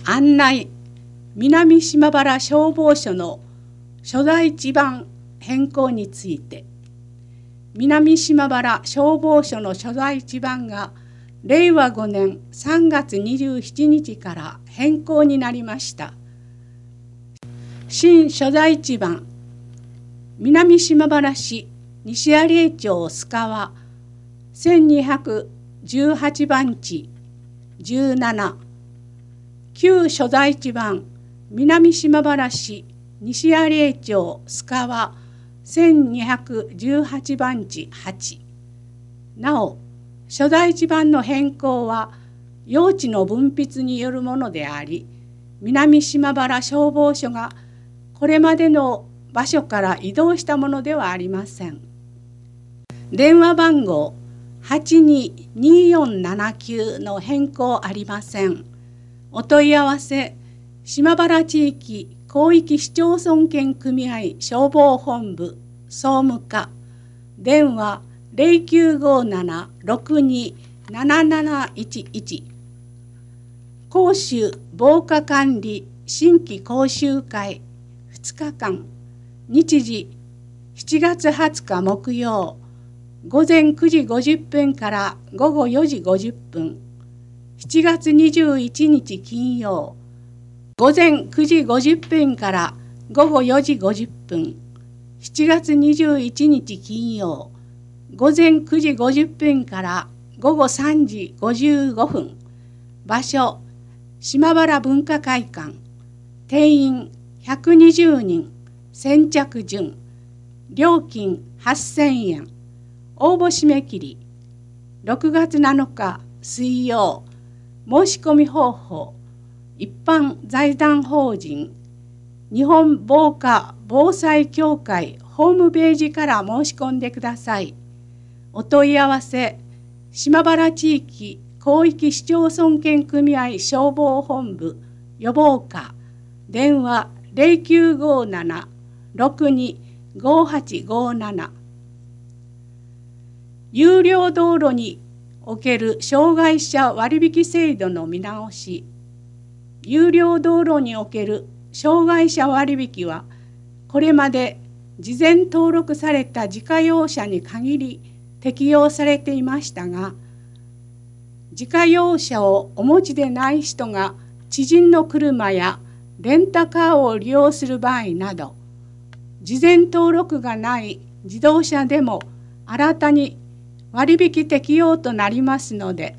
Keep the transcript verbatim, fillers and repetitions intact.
案内南島原消防署の所在地番変更について、南島原消防署の所在地番がれいわごねんさんがつにじゅうしちにちから変更になりました。新所在地番南島原市西有江町須賀はせんにひゃくじゅうはちばん地じゅうなな、旧所在地番南島原市西有江町須賀はせんにひゃくじゅうはちばん地はち。なお、所在地番の変更は用地の分筆によるものであり、南島原消防署がこれまでの場所から移動したものではありません。電話番号はちにーにーよんななきゅうの変更ありません。お問い合わせ島原地域広域市町村圏組合消防本部総務課、電話ゼロきゅうごななろくになななないちいち。講習防火管理新規講習会ふつかかん、日時しちがつはつか木曜、ごぜんくじごじゅっぷんからごごよじごじゅっぷん、しちがつにじゅういちにち金曜、ごぜんくじごじゅっぷんからごごよじごじゅっぷん、しちがつにじゅういちにち金曜、ごぜんくじごじゅっぷんからごごさんじごじゅうごふん。場所島原文化会館。定員ひゃくにじゅうにん。先着順。料金はっせんえん。応募締め切りろくがつなのか水曜。申し込み方法一般財団法人日本防火防災協会ホームページから申し込んでください。お問い合わせ島原地域広域市町村圏組合消防本部予防課、電話ゼロきゅうごななろくにごはちごなな。有料道路における障害者割引制度の見直し。有料道路における障害者割引はこれまで事前登録された自家用車に限り適用されていましたが、自家用車をお持ちでない人が知人の車やレンタカーを利用する場合など、事前登録がない自動車でも新たに割引適用となりますので、